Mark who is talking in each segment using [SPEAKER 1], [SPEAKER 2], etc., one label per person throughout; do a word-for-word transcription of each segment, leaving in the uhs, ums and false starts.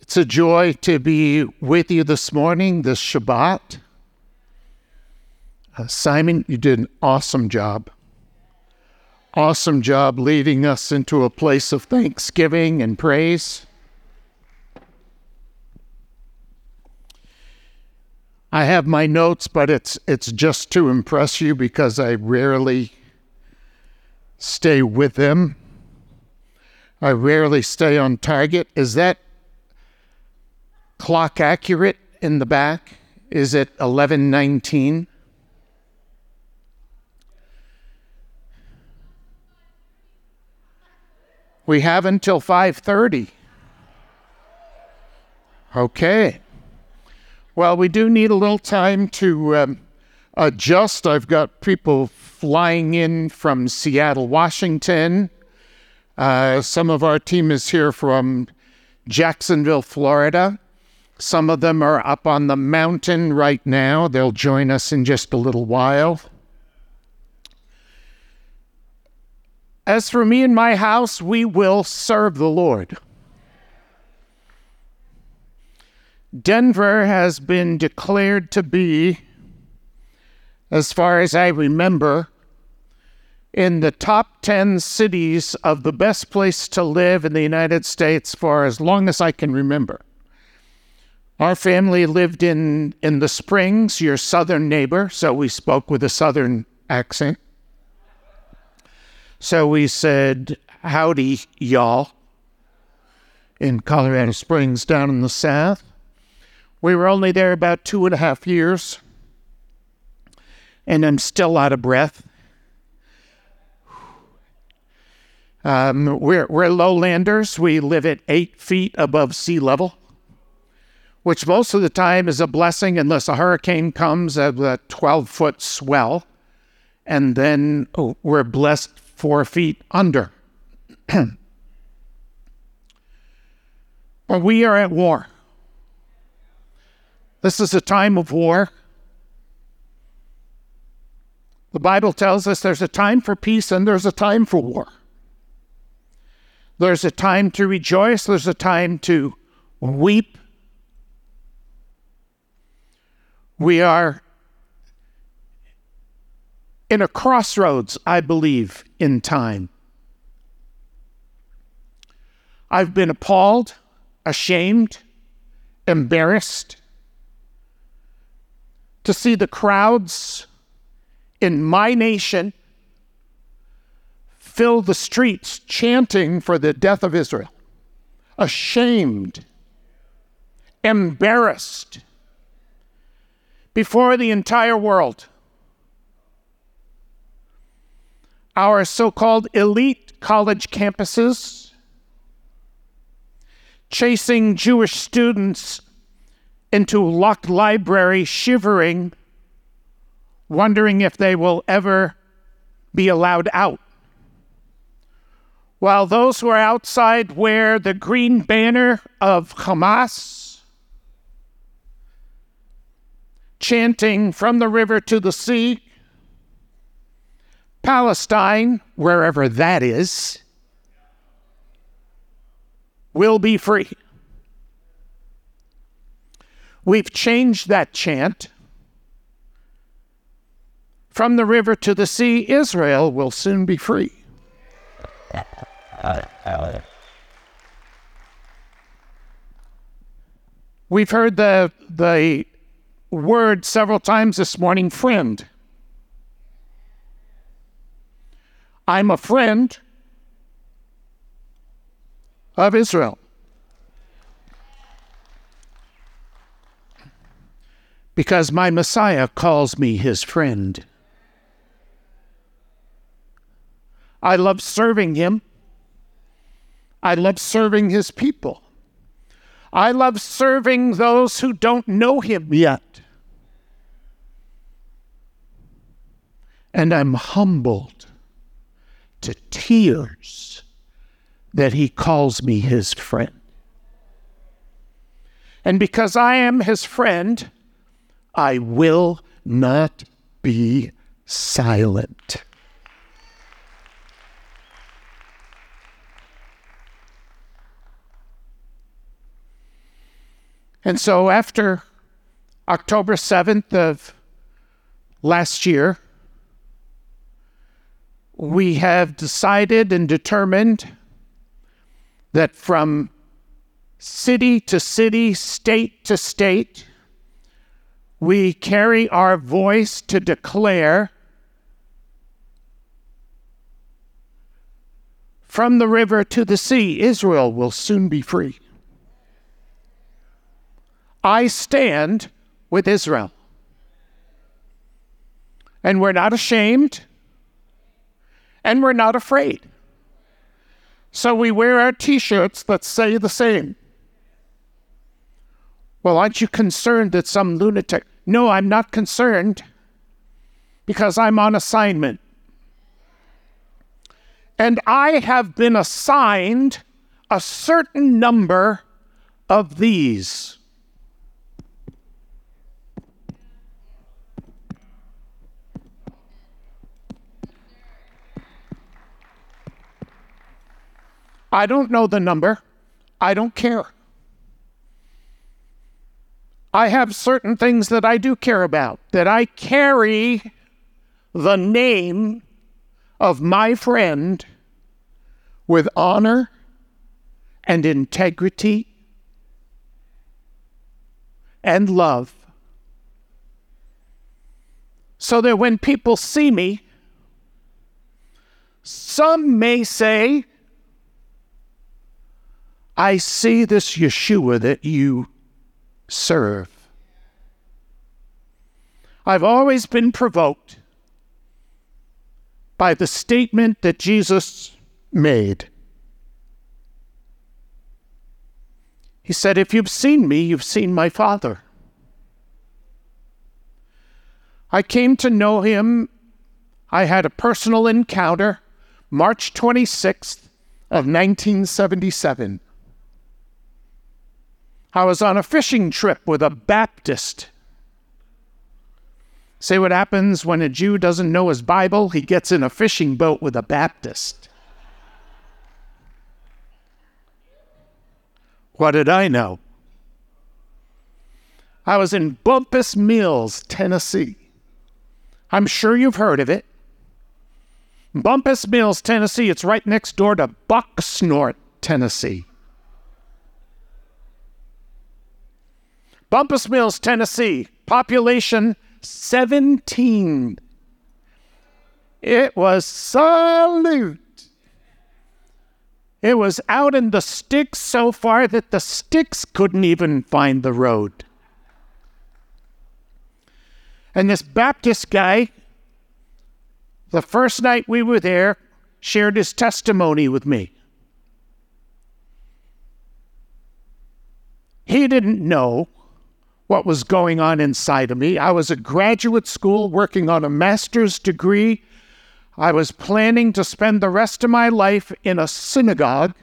[SPEAKER 1] It's a joy to be with you this morning, this Shabbat. Uh, Simon, you did an awesome job. Awesome job leading us into a place of thanksgiving and praise. I have my notes, but it's it's just to impress you because I rarely stay with them. I rarely stay on target. Is that clock accurate in the back? Is it eleven nineteen? We have until five thirty. Okay. Well, we do need a little time to um, adjust. I've got people flying in from Seattle, Washington. Uh, some of our team is here from Jacksonville, Florida. Some of them are up on the mountain right now. They'll join us in just a little while. As for me and my house, we will serve the Lord. Denver has been declared to be, as far as I remember, in the top ten cities of the best place to live in the United States for as long as I can remember. Our family lived in, in the Springs, your southern neighbor, so we spoke with a southern accent. So we said, howdy, y'all, in Colorado Springs down in the south. We were only there about two and a half years, and I'm still out of breath. Um, we're, we're lowlanders. We live at eight feet above sea level, which most of the time is a blessing unless a hurricane comes at a twelve-foot swell, and then oh, we're blessed four feet under. But we are at war. This is a time of war. The Bible tells us there's a time for peace and there's a time for war. There's a time to rejoice. There's a time to weep. We are in a crossroads, I believe, in time. I've been appalled, ashamed, embarrassed to see the crowds in my nation fill the streets chanting for the death of Israel. Ashamed, embarrassed before the entire world. Our so-called elite college campuses chasing Jewish students into locked library, shivering, wondering if they will ever be allowed out. While those who are outside wear the green banner of Hamas, chanting from the river to the sea, Palestine, wherever that is, will be free. We've changed that chant. From the river to the sea, Israel will soon be free. We've heard the, the word several times this morning, friend. I'm a friend of Israel. Because my Messiah calls me his friend. I love serving him. I love serving his people. I love serving those who don't know him yet. And I'm humbled to tears that he calls me his friend. And because I am his friend, I will not be silent. And so after October seventh of last year, we have decided and determined that from city to city, state to state, we carry our voice to declare from the river to the sea, Israel will soon be free. I stand with Israel. And we're not ashamed, and we're not afraid. So we wear our t-shirts that say the same. Well, aren't you concerned that some lunatic... No, I'm not concerned, because I'm on assignment. And I have been assigned a certain number of these. I don't know the number. I don't care. I have certain things that I do care about, that I carry the name of my friend with honor and integrity and love. So that when people see me, some may say, I see this Yeshua that you serve. I've always been provoked by the statement that Jesus made. He said, if you've seen me, you've seen my Father. I came to know him. I had a personal encounter March twenty-sixth of nineteen seventy-seven. I was on a fishing trip with a Baptist. Say what happens when a Jew doesn't know his Bible? He gets in a fishing boat with a Baptist. What did I know? I was in Bumpus Mills, Tennessee. I'm sure you've heard of it. Bumpus Mills, Tennessee, it's right next door to Bucksnort, Tennessee. Bumpus Mills, Tennessee, population seventeen. It was salute. It was out in the sticks so far that the sticks couldn't even find the road. And this Baptist guy, the first night we were there, shared his testimony with me. He didn't know what was going on inside of me. I was at graduate school working on a master's degree. I was planning to spend the rest of my life in a synagogue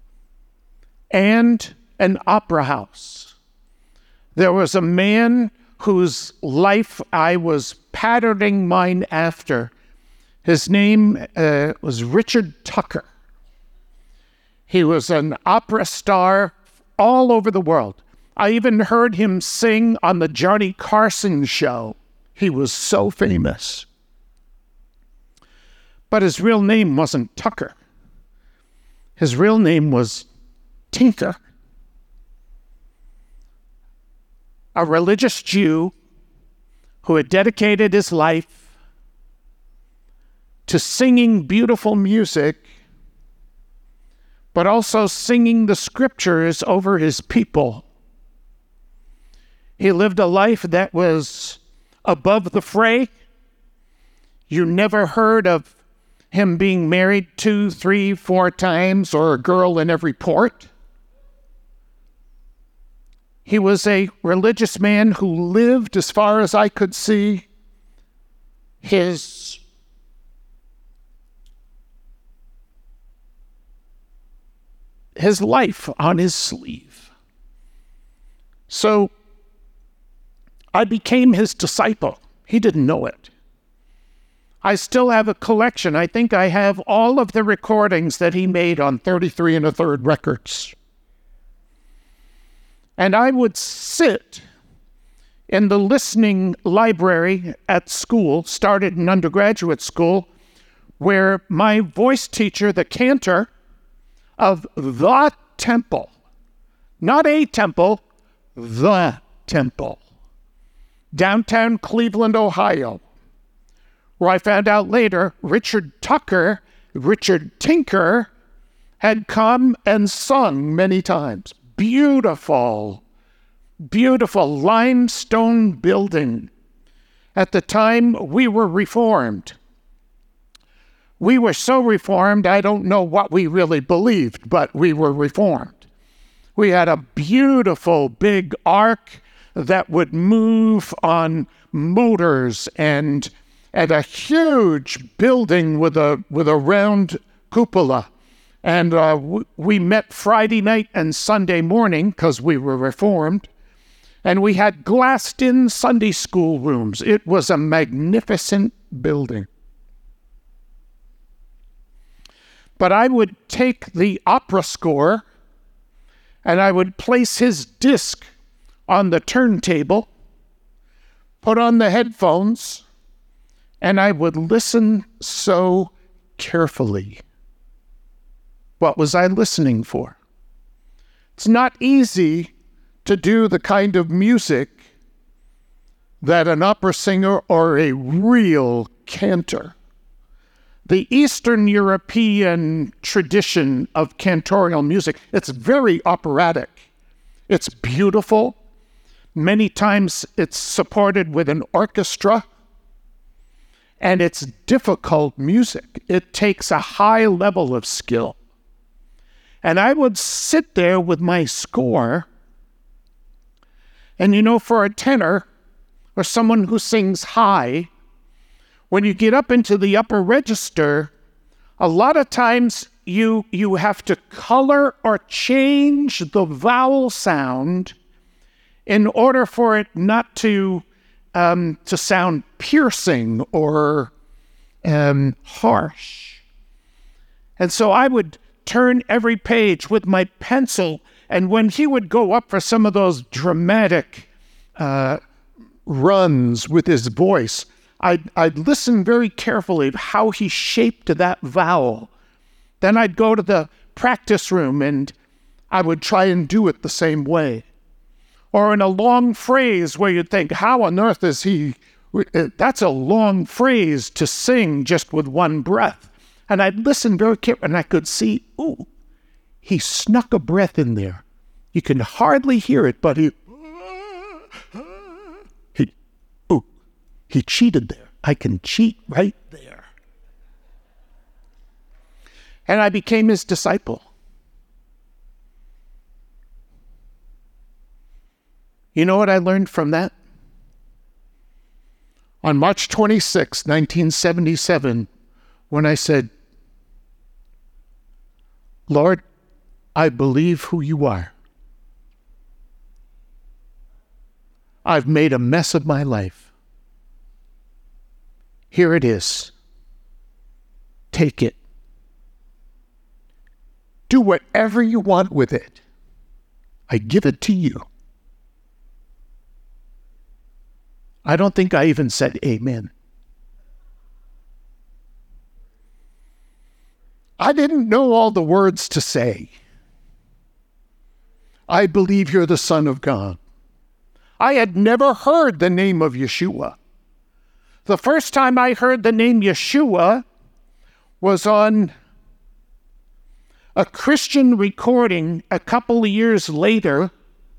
[SPEAKER 1] and an opera house. There was a man whose life I was patterning mine after. His name uh, was Richard Tucker. He was an opera star all over the world. I even heard him sing on the Johnny Carson show. He was so famous. But his real name wasn't Tucker. His real name was Tinka, a religious Jew who had dedicated his life to singing beautiful music, but also singing the scriptures over his people. He lived a life that was above the fray. You never heard of him being married two, three, four times, or a girl in every port. He was a religious man who lived, as far as I could see, his his life on his sleeve. So I became his disciple. He didn't know it. I still have a collection. I think I have all of the recordings that he made on thirty-three and a third records. And I would sit in the listening library at school, started in undergraduate school, where my voice teacher, the cantor of the temple, not a temple, the temple, downtown Cleveland, Ohio, where I found out later Richard Tucker, Richard Tinker, had come and sung many times. Beautiful, beautiful limestone building. At the time, we were Reformed. We were so Reformed, I don't know what we really believed, but we were Reformed. We had a beautiful big ark that would move on motors, and and a huge building with a with a round cupola. And uh, w- we met Friday night and Sunday morning because we were Reformed. And we had glassed-in Sunday school rooms. It was a magnificent building. But I would take the opera score and I would place his disc on the turntable, put on the headphones, and I would listen so carefully. What was I listening for? It's not easy to do the kind of music that an opera singer or a real cantor. The Eastern European tradition of cantorial music, it's very operatic. It's beautiful. Many times it's supported with an orchestra. And it's difficult music. It takes a high level of skill. And I would sit there with my score, and you know, for a tenor or someone who sings high, when you get up into the upper register, a lot of times you you have to color or change the vowel sound in order for it not to um, to sound piercing or um, harsh. And so I would turn every page with my pencil, and when he would go up for some of those dramatic uh, runs with his voice, I'd, I'd listen very carefully to how he shaped that vowel. Then I'd go to the practice room and I would try and do it the same way. Or in a long phrase where you'd think, how on earth is he, that's a long phrase to sing just with one breath. And I'd listen very carefully, and I could see, ooh, he snuck a breath in there. You can hardly hear it, but he, he, ooh, he cheated there. I can cheat right there. And I became his disciple. You know what I learned from that? On March twenty-sixth, nineteen seventy-seven, when I said, Lord, I believe who you are. I've made a mess of my life. Here it is. Take it. Do whatever you want with it. I give it to you. I don't think I even said amen. I didn't know all the words to say. I believe you're the Son of God. I had never heard the name of Yeshua. The first time I heard the name Yeshua was on a Christian recording a couple of years later,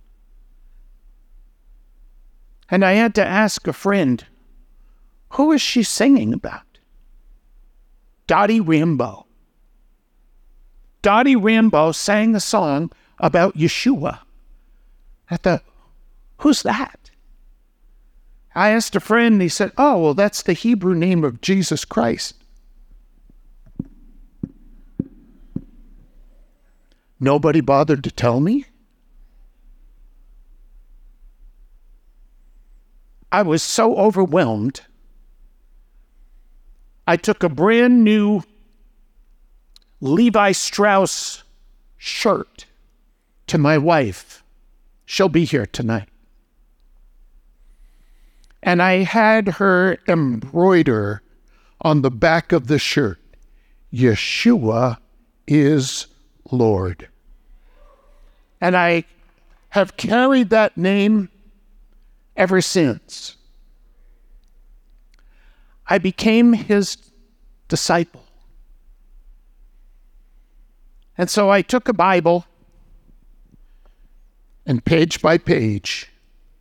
[SPEAKER 1] and I had to ask a friend, who is she singing about? Dottie Rambo. Dottie Rambo sang a song about Yeshua. I thought, who's that? I asked a friend, and he said, oh, well, that's the Hebrew name of Jesus Christ. Nobody bothered to tell me? I was so overwhelmed. I took a brand new Levi Strauss shirt to my wife. she'll be here tonight. And I had her embroider on the back of the shirt, Yeshua is Lord. And I have carried that name ever since. I became his disciple. And so I took a Bible, and page by page,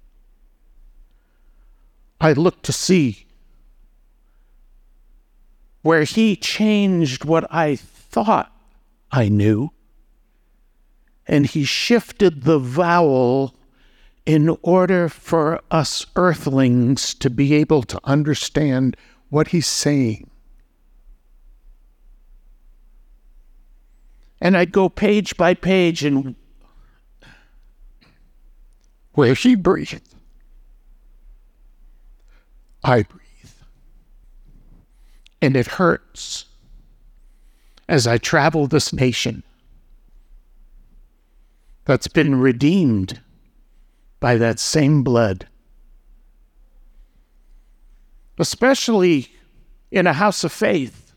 [SPEAKER 1] I looked to see where he changed what I thought I knew, and he shifted the vowel in order for us earthlings to be able to understand what he's saying. And I'd go page by page, and where he breathed, I breathe. And it hurts as I travel this nation that's been redeemed by that same blood. Especially in a house of faith.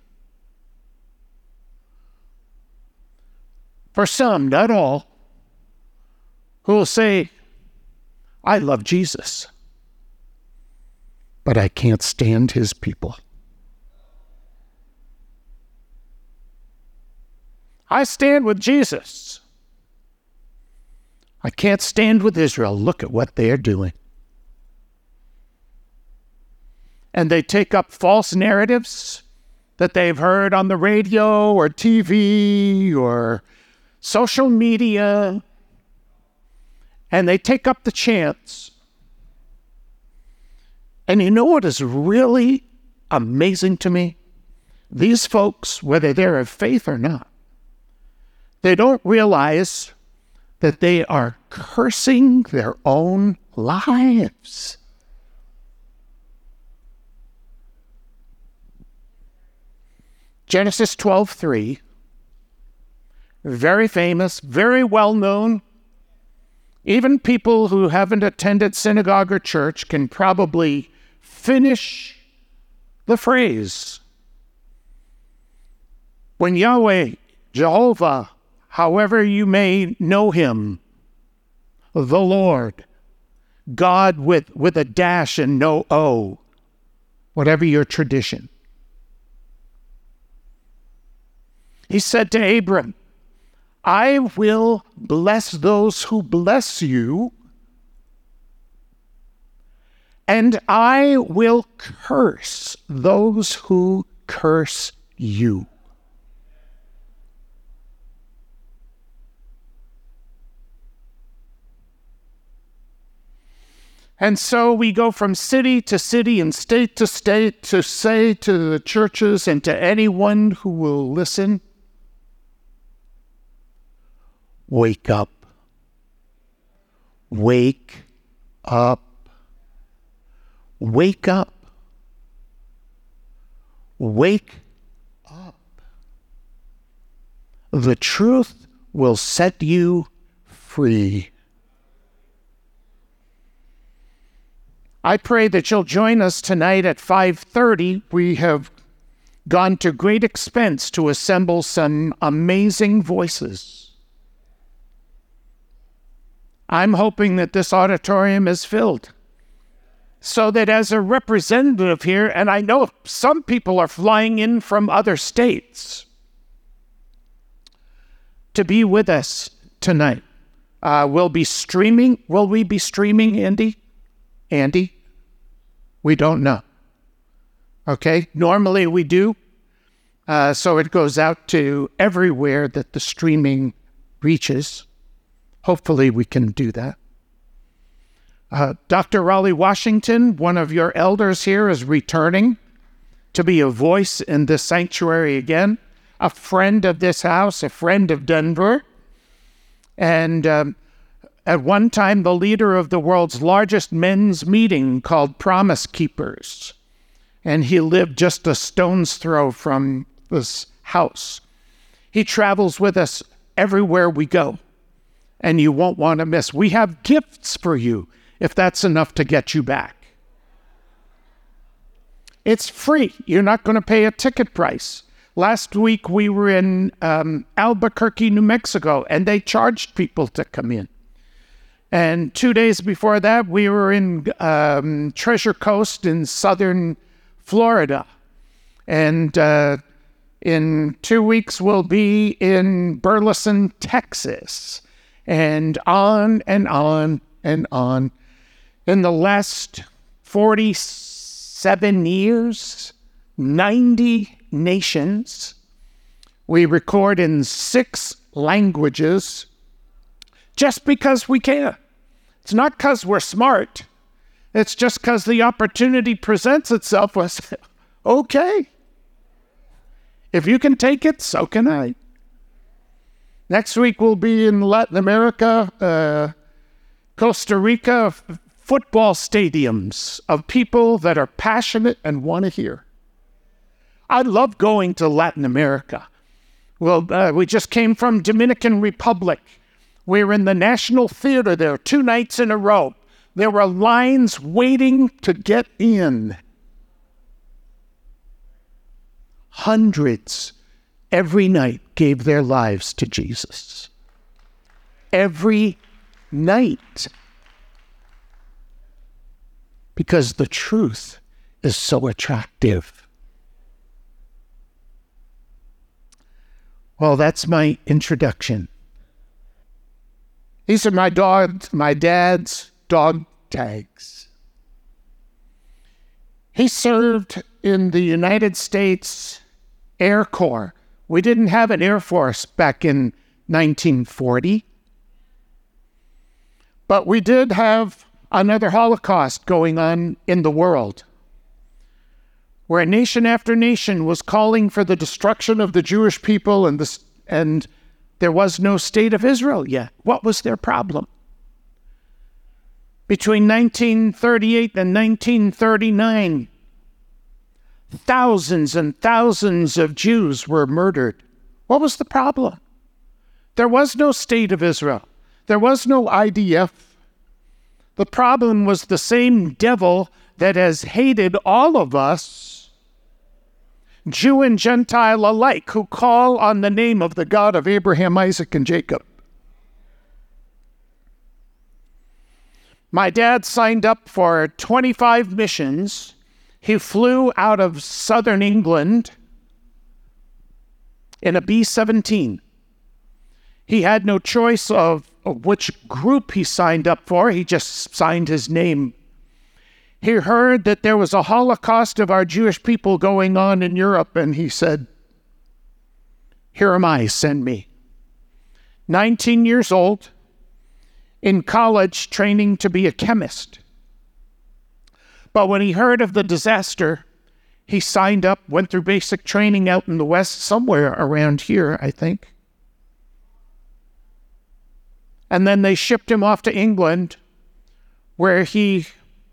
[SPEAKER 1] For some, not all, who will say, I love Jesus, but I can't stand his people. I stand with Jesus. I can't stand with Israel. Look at what they are doing. And they take up false narratives that they've heard on the radio or T V or social media, and they take up the chants. And you know what is really amazing to me? These folks, whether they're of faith or not, they don't realize that they are cursing their own lives. Genesis twelve three, very famous, very well known. Even people who haven't attended synagogue or church can probably finish the phrase. When Yahweh, Jehovah, however you may know him, the Lord, God with, with a dash and no O, whatever your tradition. He said to Abram, I will bless those who bless you, and I will curse those who curse you. And so we go from city to city and state to state to say to the churches and to anyone who will listen, wake up. Wake up. Wake up. Wake up. The truth will set you free. I pray that you'll join us tonight at five thirty. We have gone to great expense to assemble some amazing voices. I'm hoping that this auditorium is filled so that as a representative here, and I know some people are flying in from other states to be with us tonight. Uh, we'll be streaming. Will we be streaming, Andy? Andy? We don't know. Okay? Normally we do. Uh, so it goes out to everywhere that the streaming reaches. Hopefully we can do that. Uh, Doctor Raleigh Washington, one of your elders here, is returning to be a voice in this sanctuary again, a friend of this house, a friend of Denver, and um, at one time the leader of the world's largest men's meeting called Promise Keepers. And he lived just a stone's throw from this house. He travels with us everywhere we go. and you won't want to miss. We have gifts for you if that's enough to get you back. It's free. You're not going to pay a ticket price. Last week we were in um, Albuquerque, New Mexico, and they charged people to come in. And two days before that, we were in um, Treasure Coast in southern Florida. And uh, in two weeks, we'll be in Burleson, Texas. And on and on and on. In the last forty-seven years, ninety nations. We record in six languages just because we can. It's not because we're smart. It's just because the opportunity presents itself. Was okay. If you can take it, so can I. Next week we'll be in Latin America, uh, Costa Rica, f- football stadiums of people that are passionate and want to hear. I love going to Latin America. Well, uh, we just came from Dominican Republic. We were in the National Theater there two nights in a row. There were lines waiting to get in. Hundreds every night gave their lives to Jesus. Every night. Because the truth is so attractive. Well, that's my introduction. These are my dog, my dad's dog tags. He served in the United States Air Corps. We didn't have an Air Force back in nineteen forty. But we did have another Holocaust going on in the world, where nation after nation was calling for the destruction of the Jewish people, and the, and there was no state of Israel yet. What was their problem? Between nineteen thirty-eight and nineteen thirty-nine, thousands and thousands of Jews were murdered. What was the problem? There was no state of Israel. There was no I D F. The problem was the same devil that has hated all of us, Jew and Gentile alike, who call on the name of the God of Abraham, Isaac, and Jacob. My dad signed up for twenty-five missions. He flew out of southern England in a B seventeen. He had no choice of, of which group he signed up for. He just signed his name. He heard that there was a Holocaust of our Jewish people going on in Europe, and he said, "Here am I, send me." nineteen years old, in college, training to be a chemist. But when he heard of the disaster, he signed up, went through basic training out in the West, somewhere around here, I think. And then they shipped him off to England, where he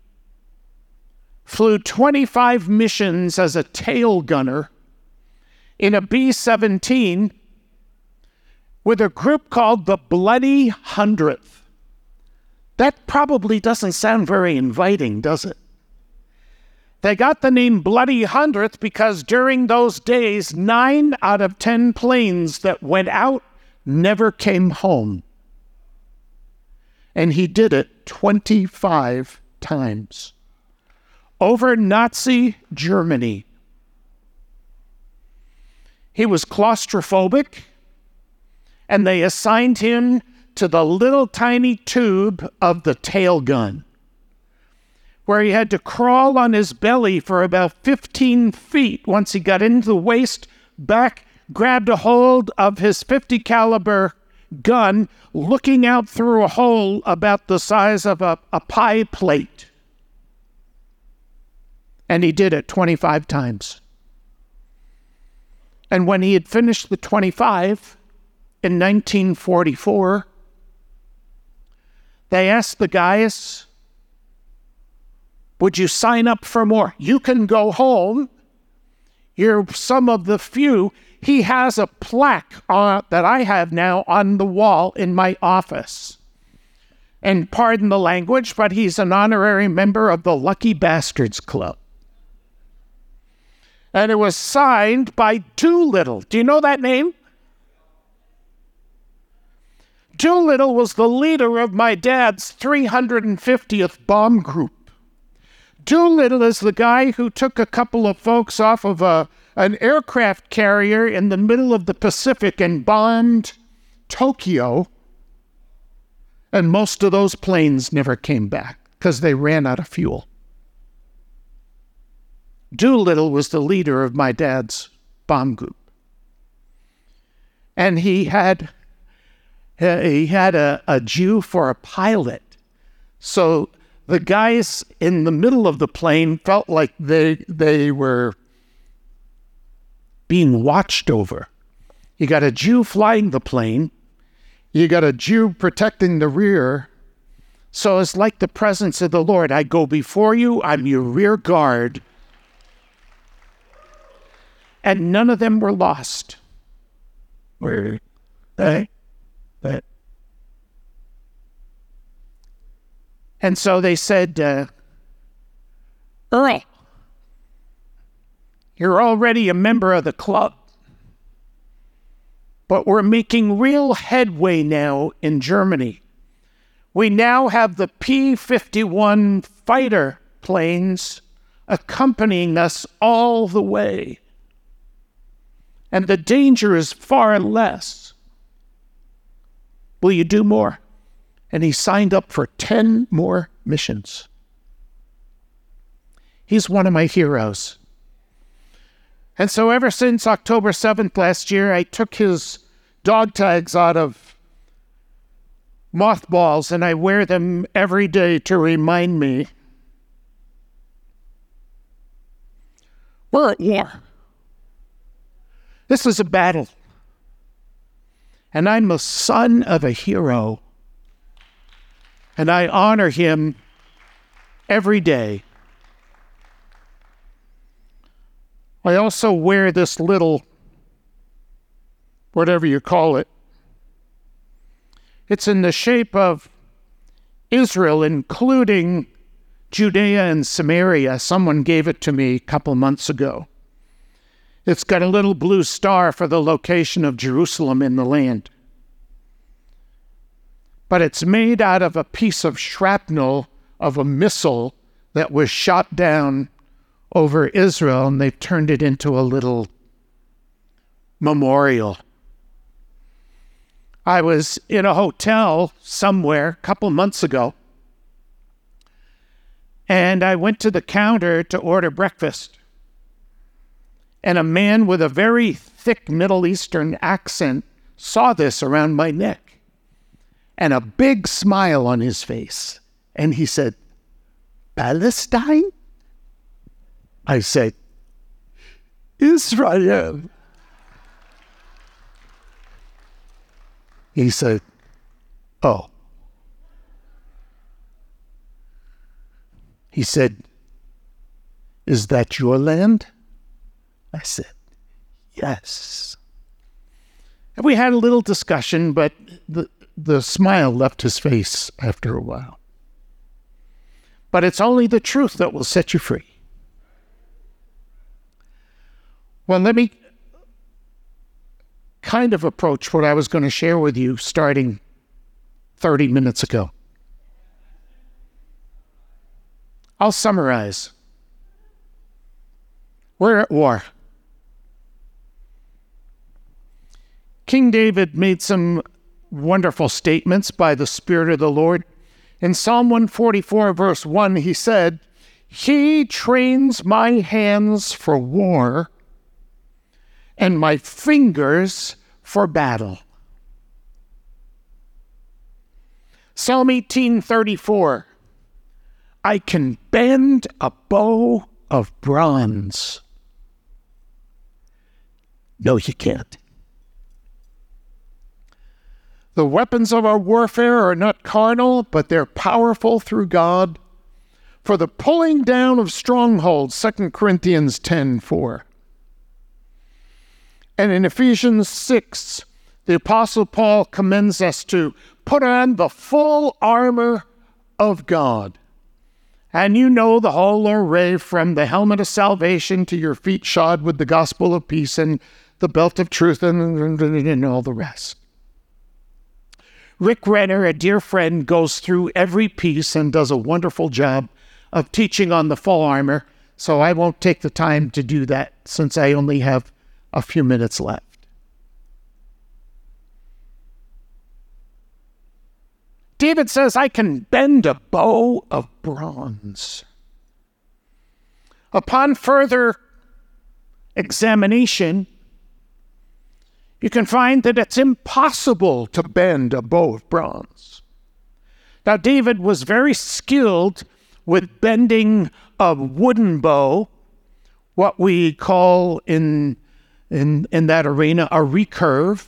[SPEAKER 1] flew twenty-five missions as a tail gunner in a B seventeen with a group called the Bloody Hundredth. That probably doesn't sound very inviting, does it? They got the name Bloody Hundredth because during those days, nine out of ten planes that went out never came home. And he did it twenty-five times. Over Nazi Germany. He was claustrophobic, and they assigned him to the little tiny tube of the tail gun, where he had to crawl on his belly for about fifteen feet. Once he got into the waist, back, grabbed a hold of his fifty caliber gun, looking out through a hole about the size of a, a pie plate. And he did it twenty-five times. And when he had finished the twenty-five in nineteen forty-four, they asked the guys, "Would you sign up for more? You can go home. You're some of the few. He has a plaque uh, that I have now on the wall in my office. And pardon the language, but he's an honorary member of the Lucky Bastards Club. And it was signed by Doolittle. Do you know that name? Doolittle was the leader of my dad's three hundred fiftieth bomb group. Doolittle is the guy who took a couple of folks off of a, an aircraft carrier in the middle of the Pacific and bombed Tokyo. And most of those planes never came back because they ran out of fuel. Doolittle was the leader of my dad's bomb group. And he had he had a, a Jew for a pilot. So the guys in the middle of the plane felt like they they were being watched over. You got a Jew flying the plane. You got a Jew protecting the rear. So it's like the presence of the Lord. I go before you. I'm your rear guard. And none of them were lost. Were they? But. And so they said, uh, Earl, you're already a member of the club, but we're making real headway now in Germany. We now have the P fifty-one fighter planes accompanying us all the way. And the danger is far less. Will you do more? And he signed up for ten more missions. He's one of my heroes. And so ever since October seventh last year, I took his dog tags out of mothballs and I wear them every day to remind me we're at war. This is a battle. And I'm the son of a hero. And I honor him every day. I also wear this little, whatever you call it. It's in the shape of Israel, including Judea and Samaria. Someone gave it to me a couple months ago. It's got a little blue star for the location of Jerusalem in the land. But it's made out of a piece of shrapnel of a missile that was shot down over Israel, and they've turned it into a little memorial. I was in a hotel somewhere a couple months ago, and I went to the counter to order breakfast. And a man with a very thick Middle Eastern accent saw this around my neck. And a big smile on his face. And he said, Palestine? I said, Israel. He said, oh. He said, is that your land? I said, yes. And we had a little discussion, but the The smile left his face after a while. But it's only the truth that will set you free. Well, let me kind of approach what I was going to share with you starting thirty minutes ago. I'll summarize. We're at war. King David made some wonderful statements by the Spirit of the Lord. In Psalm one forty-four, verse one, he said, He trains my hands for war and my fingers for battle. Psalm eighteen thirty-four, I can bend a bow of bronze. No, you can't. The weapons of our warfare are not carnal, but they're powerful through God for the pulling down of strongholds, Second Corinthians ten four. And in Ephesians six, the Apostle Paul commends us to put on the full armor of God. And you know the whole array, from the helmet of salvation to your feet shod with the gospel of peace and the belt of truth and, and, and all the rest. Rick Renner, a dear friend, goes through every piece and does a wonderful job of teaching on the full armor, so I won't take the time to do that since I only have a few minutes left. David says, I can bend a bow of bronze. Upon further examination, you can find that it's impossible to bend a bow of bronze. Now, David was very skilled with bending a wooden bow, what we call in, in, in that arena a recurve.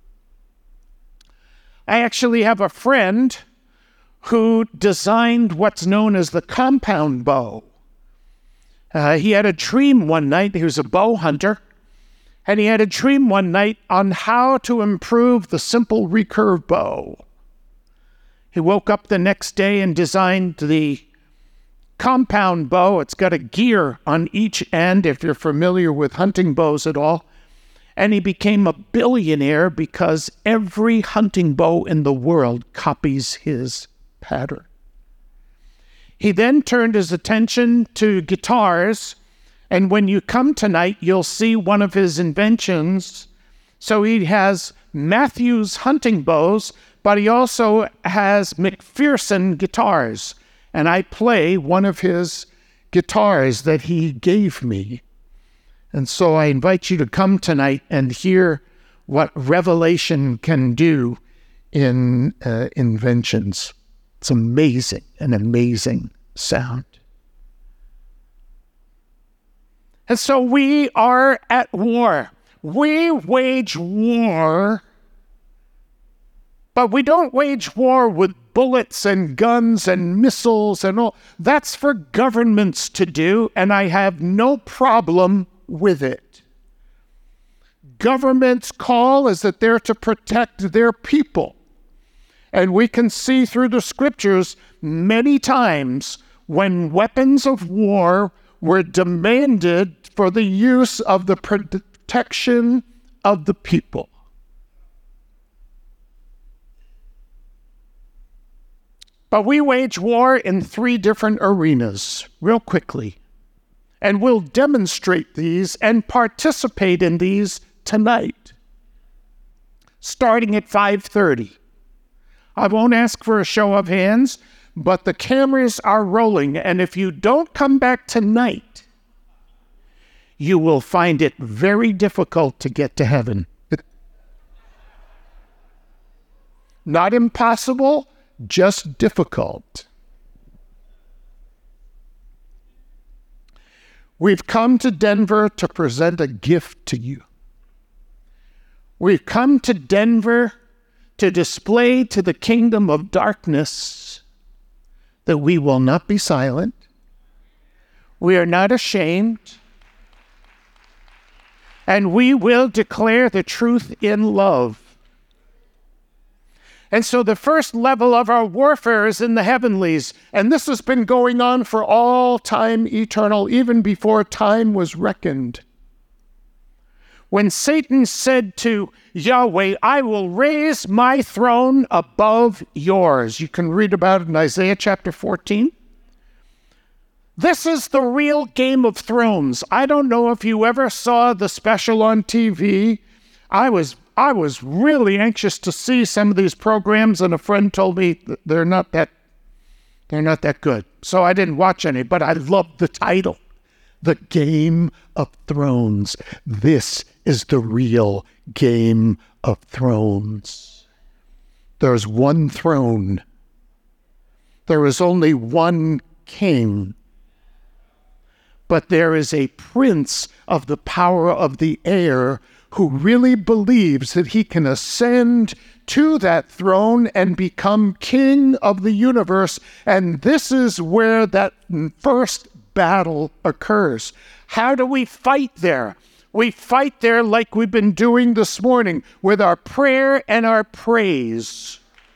[SPEAKER 1] I actually have a friend who designed what's known as the compound bow. Uh, he had a dream one night. He was a bow hunter. And he had a dream one night on how to improve the simple recurve bow. He woke up the next day and designed the compound bow. It's got a gear on each end, if you're familiar with hunting bows at all. And he became a billionaire because every hunting bow in the world copies his pattern. He then turned his attention to guitars, and when you come tonight, you'll see one of his inventions. So he has Matthews hunting bows, but he also has McPherson guitars, and I play one of his guitars that he gave me. And so I invite you to come tonight and hear what revelation can do in uh, inventions. It's amazing, an amazing sound. And so we are at war. We wage war, but we don't wage war with bullets and guns and missiles and all. That's for governments to do, and I have no problem with it. Government's call is that they're to protect their people. And we can see through the scriptures many times when weapons of war were demanded for the use of the protection of the people. But we wage war in three different arenas, real quickly. And we'll demonstrate these and participate in these tonight, starting at five thirty. I won't ask for a show of hands, but the cameras are rolling, and if you don't come back tonight, you will find it very difficult to get to heaven. Not impossible, just difficult. We've come to Denver to present a gift to you. We've come to Denver to display to the kingdom of darkness that we will not be silent. We are not ashamed. And we will declare the truth in love. And so the first level of our warfare is in the heavenlies. And this has been going on for all time eternal, even before time was reckoned. When Satan said to Yahweh, I will raise my throne above yours. You can read about it in Isaiah chapter fourteen. This is the real Game of Thrones. I don't know if you ever saw the special on T V. I was I was really anxious to see some of these programs, and a friend told me that they're not that they're not that good. So I didn't watch any, but I loved the title. The Game of Thrones. This is the real Game of Thrones. There's one throne. There is only one king. But there is a prince of the power of the air who really believes that he can ascend to that throne and become king of the universe. And this is where that first battle occurs. How do we fight there? We fight there like we've been doing this morning with our prayer and our praise.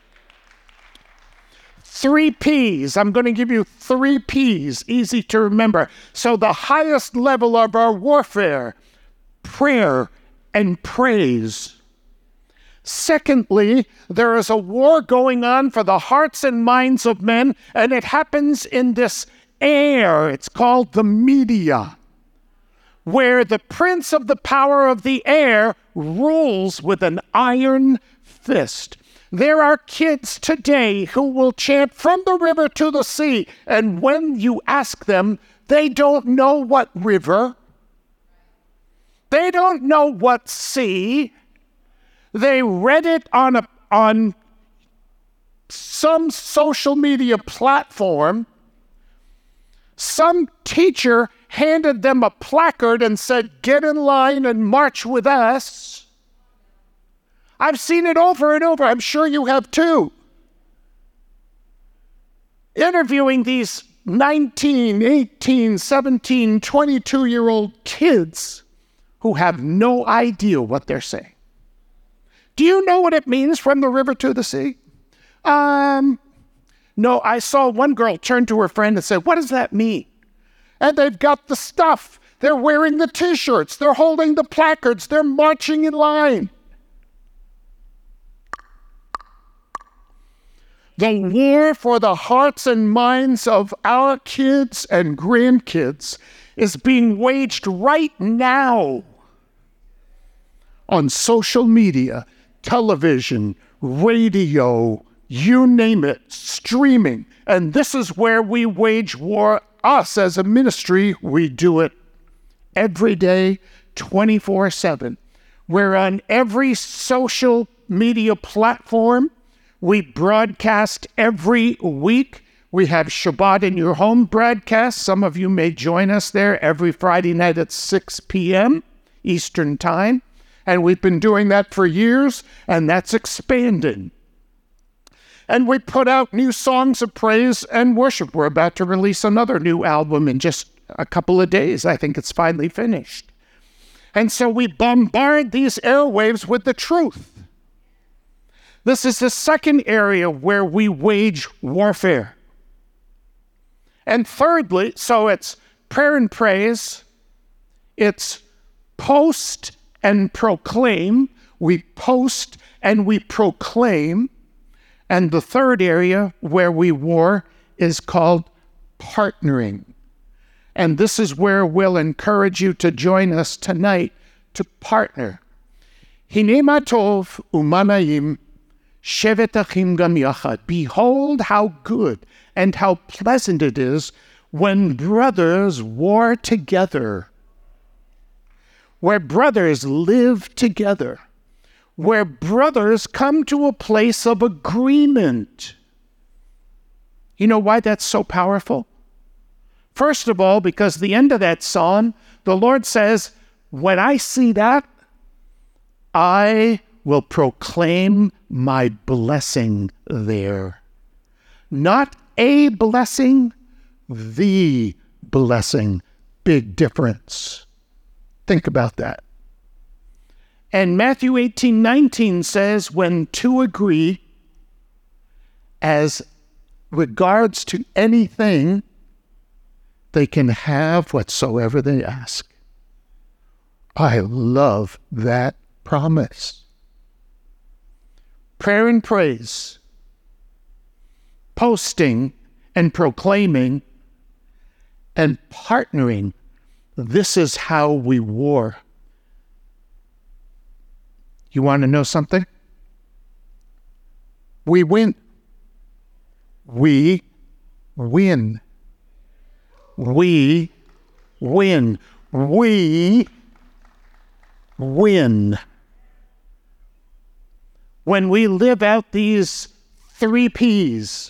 [SPEAKER 1] Three P's. I'm going to give you three P's, easy to remember. So the highest level of our warfare, prayer and praise. Secondly, there is a war going on for the hearts and minds of men, and it happens in this air. It's called the media, where the prince of the power of the air rules with an iron fist. There are kids today who will chant from the river to the sea, and when you ask them, they don't know what river. They don't know what sea. They read it on a on some social media platform. Some teacher handed them a placard and said, "Get in line and march with us." I've seen it over and over. I'm sure you have too. Interviewing these nineteen, eighteen, seventeen, twenty-two-year-old kids who have no idea what they're saying. Do you know what it means from the river to the sea? Um, no, I saw one girl turn to her friend and say, "What does that mean?" And they've got the stuff. They're wearing the t-shirts. They're holding the placards. They're marching in line. The war for the hearts and minds of our kids and grandkids is being waged right now on social media, television, radio, you name it, streaming. And this is where we wage war. Us as a ministry, we do it every day, twenty-four seven. We're on every social media platform. We broadcast every week. We have Shabbat in Your Home broadcast. Some of you may join us there every Friday night at six p.m. Eastern Time. And we've been doing that for years, and that's expanding. And we put out new songs of praise and worship. We're about to release another new album in just a couple of days. I think it's finally finished. And so we bombard these airwaves with the truth. This is the second area where we wage warfare. And thirdly, so it's prayer and praise, it's post and proclaim. We post and we proclaim. And the third area where we war is called partnering. And this is where we'll encourage you to join us tonight to partner. Hine ma tov u'ma shevet achim gam yachad. Behold how good and how pleasant it is when brothers war together, where brothers live together, where brothers come to a place of agreement. You know why that's so powerful? First of all, because the end of that psalm, the Lord says, when I see that, I will proclaim my blessing there. Not a blessing, the blessing. Big difference. Think about that. And Matthew eighteen nineteen says, when two agree as regards to anything, they can have whatsoever they ask. I love that promise. Prayer and praise, posting and proclaiming, and partnering. This is how we war. You want to know something? We win. We win. We win. We win. When we live out these three P's,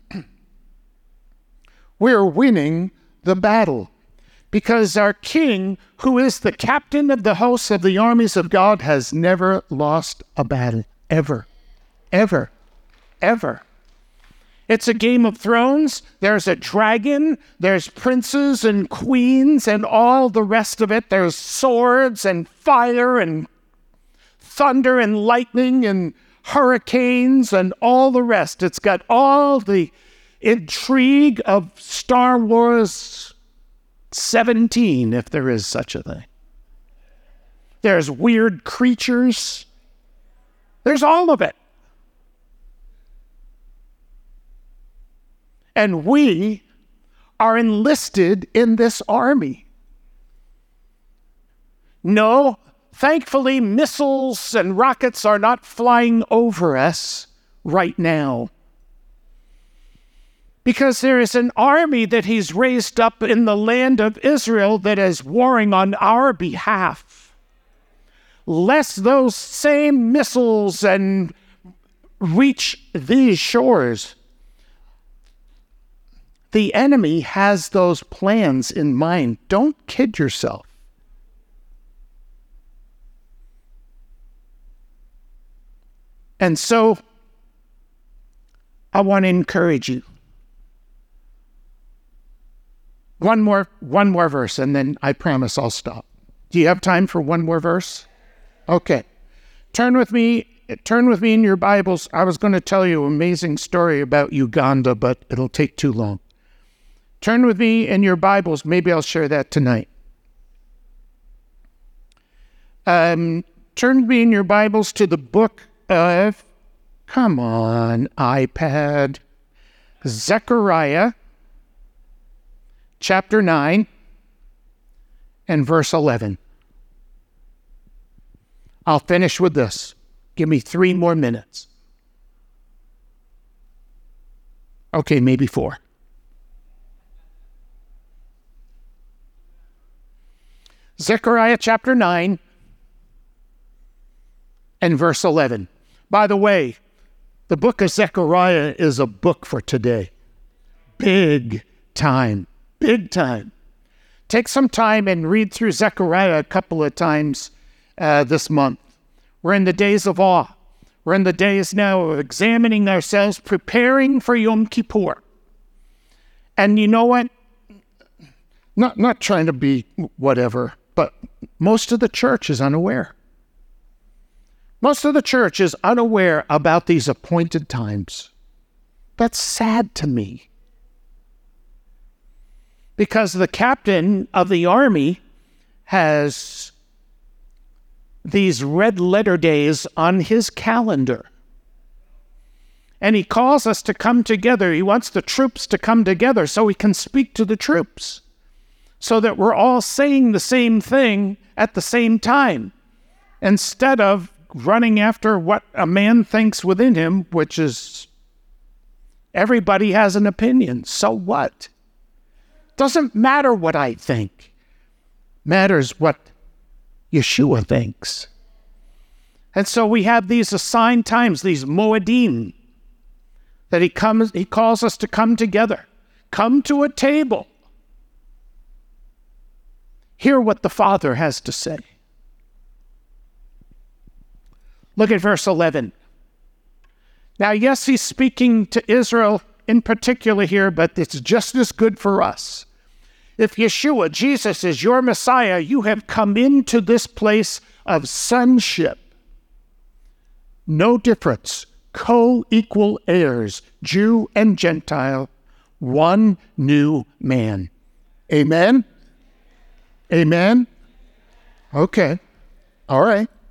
[SPEAKER 1] we're winning the battle. Because our King, who is the captain of the hosts of the armies of God, has never lost a battle. Ever. Ever. Ever. It's a Game of Thrones. There's a dragon. There's princes and queens and all the rest of it. There's swords and fire and thunder and lightning and hurricanes and all the rest. It's got all the intrigue of Star Wars seventeen, if there is such a thing. There's weird creatures. There's all of it. And we are enlisted in this army. No, thankfully, missiles and rockets are not flying over us right now. Because there is an army that he's raised up in the land of Israel that is warring on our behalf. Lest those same missiles and reach these shores. The enemy has those plans in mind. Don't kid yourself. And so, I want to encourage you. One more, one more verse, and then I promise I'll stop. Do you have time for one more verse? Okay. Turn with me, turn with me in your Bibles. I was going to tell you an amazing story about Uganda, but it'll take too long. Turn with me in your Bibles. Maybe I'll share that tonight. Um, turn with me in your Bibles to the book of, come on, iPad, Zechariah, chapter nine, and verse eleven. I'll finish with this. Give me three more minutes. Okay, maybe four. Zechariah chapter nine and verse eleven. By the way, the book of Zechariah is a book for today. Big time. Big time. Take some time and read through Zechariah a couple of times uh, this month. We're in the days of awe. We're in the days now of examining ourselves, preparing for Yom Kippur. And you know what? Not, not trying to be whatever, but most of the church is unaware. Most of the church is unaware about these appointed times. That's sad to me. Because the captain of the army has these red letter days on his calendar. And he calls us to come together. He wants the troops to come together so he can speak to the troops. So that we're all saying the same thing at the same time. Instead of running after what a man thinks within him, which is everybody has an opinion. So what? Doesn't matter what I think. Matters what Yeshua thinks. And so we have these assigned times, these Moedim, that he comes, he calls us to come together. Come to a table. Hear what the Father has to say. Look at verse eleven. Now, yes, he's speaking to Israel in particular here, but it's just as good for us. If Yeshua, Jesus, is your Messiah, you have come into this place of sonship. No difference. Co-equal heirs, Jew and Gentile, one new man. Amen? Amen? Okay. All right.